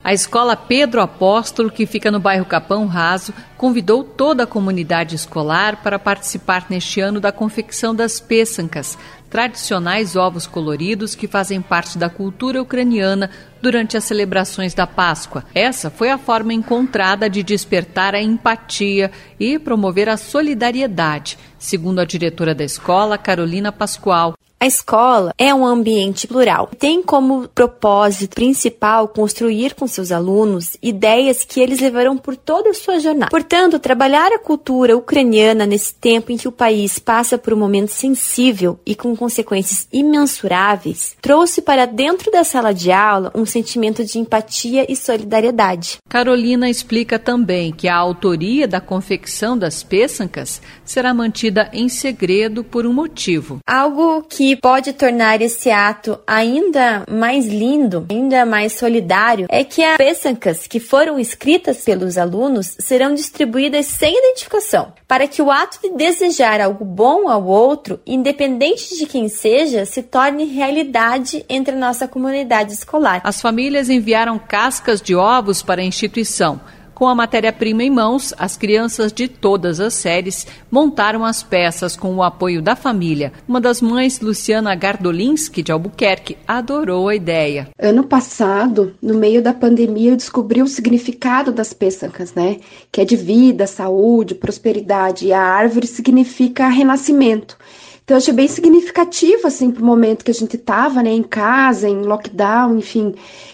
A escola Pedro Apóstolo, que fica no bairro Capão Raso, convidou toda a comunidade escolar para participar neste ano da confecção das pêsancas, tradicionais ovos coloridos que fazem parte da cultura ucraniana durante as celebrações da Páscoa. Essa foi a forma encontrada de despertar a empatia e promover a solidariedade, segundo a diretora da escola, Carolina Pascoal. A escola é um ambiente plural. Tem como propósito principal construir com seus alunos ideias que eles levarão por toda a sua jornada. Portanto, trabalhar a cultura ucraniana nesse tempo em que o país passa por um momento sensível e com consequências imensuráveis, trouxe para dentro da sala de aula um sentimento de empatia e solidariedade. Carolina explica também que a autoria da confecção das pêsancas será mantida em segredo por um motivo. Algo que pode tornar esse ato ainda mais lindo, ainda mais solidário, é que as pêsancas que foram escritas pelos alunos serão distribuídas sem identificação, para que o ato de desejar algo bom ao outro, independente de quem seja, se torne realidade entre a nossa comunidade escolar. As famílias enviaram cascas de ovos para a instituição. Com a matéria-prima em mãos, as crianças de todas as séries montaram as peças com o apoio da família. Uma das mães, Luciana Gardolinski, de Albuquerque, adorou a ideia. Ano passado, no meio da pandemia, eu descobri o significado das pêsancas, né? Que é de vida, saúde, prosperidade. E a árvore significa renascimento. Então, eu achei bem significativo, assim, pro momento que a gente tava, né? Em casa, em lockdown, enfim,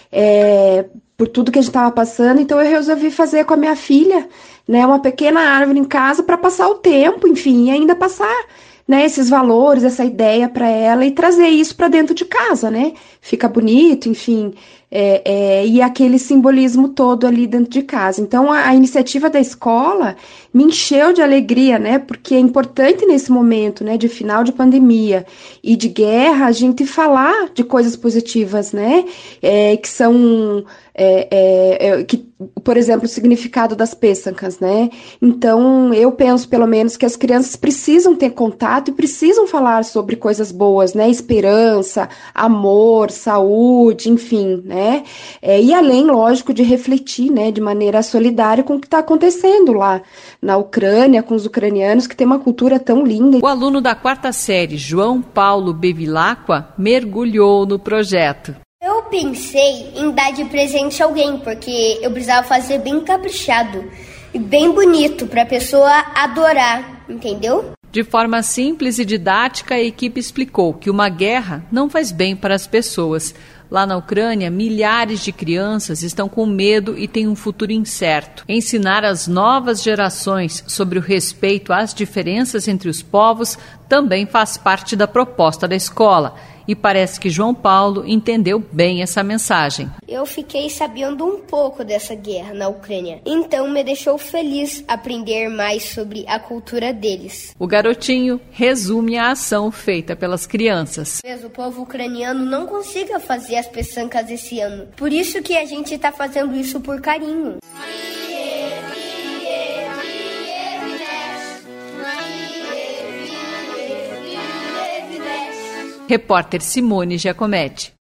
por tudo que a gente estava passando, então eu resolvi fazer com a minha filha, né, uma pequena árvore em casa para passar o tempo, enfim, e ainda passar, né, esses valores, essa ideia para ela e trazer isso para dentro de casa, né, fica bonito, enfim, e aquele simbolismo todo ali dentro de casa. Então a iniciativa da escola me encheu de alegria, né, porque é importante nesse momento, né, de final de pandemia e de guerra, a gente falar de coisas positivas, né, que são que, por exemplo, o significado das pêsancas, né? Então, eu penso, pelo menos, que as crianças precisam ter contato e precisam falar sobre coisas boas, né? Esperança, amor, saúde, enfim, né? E além, lógico, de refletir, né, de maneira solidária com o que está acontecendo lá na Ucrânia, com os ucranianos, que tem uma cultura tão linda. O aluno da 4ª série, João Paulo Bevilacqua, mergulhou no projeto. Eu pensei em dar de presente a alguém, porque eu precisava fazer bem caprichado e bem bonito para a pessoa adorar, entendeu? De forma simples e didática, a equipe explicou que uma guerra não faz bem para as pessoas. Lá na Ucrânia, milhares de crianças estão com medo e têm um futuro incerto. Ensinar as novas gerações sobre o respeito às diferenças entre os povos também faz parte da proposta da escola. E parece que João Paulo entendeu bem essa mensagem. Eu fiquei sabendo um pouco dessa guerra na Ucrânia, então me deixou feliz aprender mais sobre a cultura deles. O garotinho resume a ação feita pelas crianças. Talvez o povo ucraniano não consiga fazer as pêsancas esse ano, por isso que a gente está fazendo isso por carinho. Repórter Simone Giacometti.